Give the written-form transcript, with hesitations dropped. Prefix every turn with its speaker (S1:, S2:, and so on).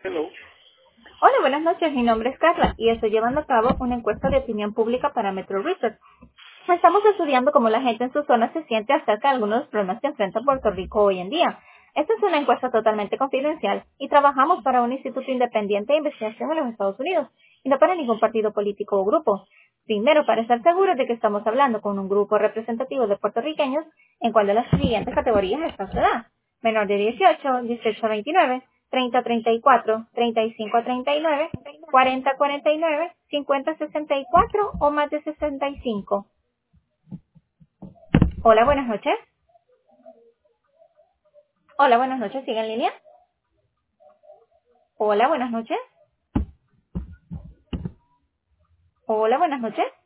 S1: Hello.
S2: Hola, buenas noches. Mi nombre es Carla y estoy llevando a cabo una encuesta de opinión pública para Metro Research. Estamos estudiando cómo la gente en su zona se siente acerca de algunos de los problemas que enfrenta Puerto Rico hoy en día. Esta es una encuesta totalmente confidencial y trabajamos para un instituto independiente de investigación en los Estados Unidos y no para ningún partido político o grupo. Primero, para estar seguros de que estamos hablando con un grupo representativo de puertorriqueños en cual de las siguientes categorías está su edad: menor de 18, 18 a 29, 30 a 34, 35 a 39, 40 a 49, 50 a 64 o más de 65. Hola, buenas noches. Hola, buenas noches. ¿Sigue en línea? Hola, buenas noches. Hola, buenas noches.